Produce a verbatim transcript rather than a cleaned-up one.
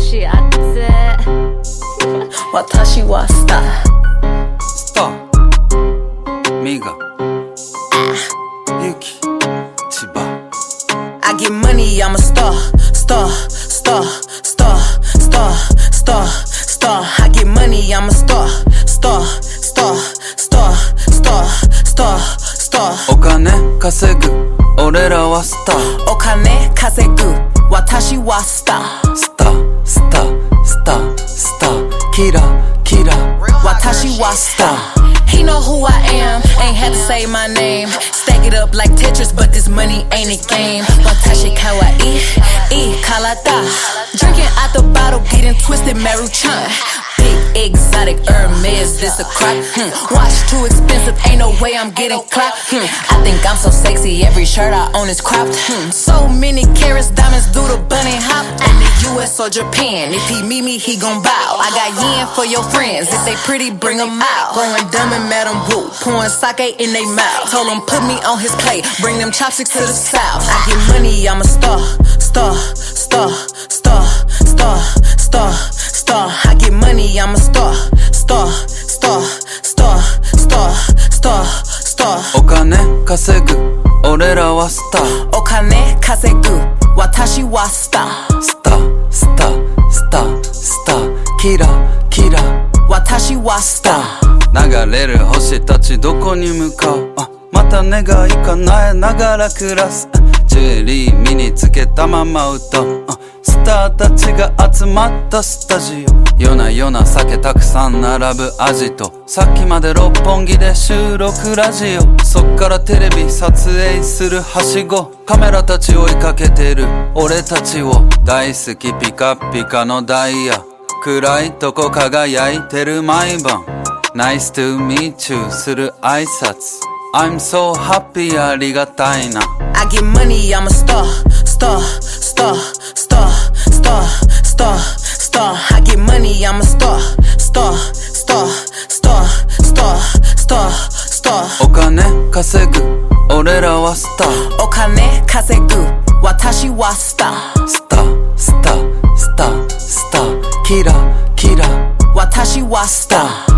幸せ私はスタースターミガユキ千葉 I get money, I'm a star, star, star, star, star, star, star. I get money, I'm a star, star, star, star, star, star, star. お金稼ぐ俺らはスターお金稼ぐ私はスタースタースタースタースターキラキラ私はスター He know who I am, ain't had to say my name. Stack it up like Tetris, but this money ain't a game. Watashi kawaii, e kalata. Drinking out the bottle, getting twisted, Maruchan. Big exotic Hermes, this a crop. Hmm. Watch too expensive, ain't no way I'm getting clapped. Hmm. I think I'm so sexy, every shirt I own is cropped. Hmm. So many carats, diamonds do the bunny hop. In the U S or Japan, if he meet me, he gon' bow. I got yen for your friends, if they pretty, bring them out. Growing dumb and Madam Wu, pouring sake in they mouth. Told him put me on his plate, bring them chopsticks to the south. I get money, I'm a star, star, star, star, star, star, star. I get money, I'm a star, star, star, star, star, star, star. お金稼ぐ俺らはスターお金稼ぐ私はスタースタースタースタースターキラキラ私はスター流れる星たちどこに向かうあまた願い叶えながら暮らすジュエリー身につけたまま歌うスターたちが集まったスタジオ夜な夜な酒たくさん並ぶアジトさっきまで六本木で収録ラジオそっからテレビ撮影するはしごカメラたち追いかけてる俺たちを大好きピカピカのダイヤ暗いとこ輝いてる毎晩Nice to meet you する挨拶 I'm so happy ありがたいな I get money, I'm a star, star, star, star, star, star, star. I get money, I'm a star, star, star, star, star, star, star. お金稼ぐ俺らはスターお金稼ぐ私はスタースタースタースタースターキラキラ私はスター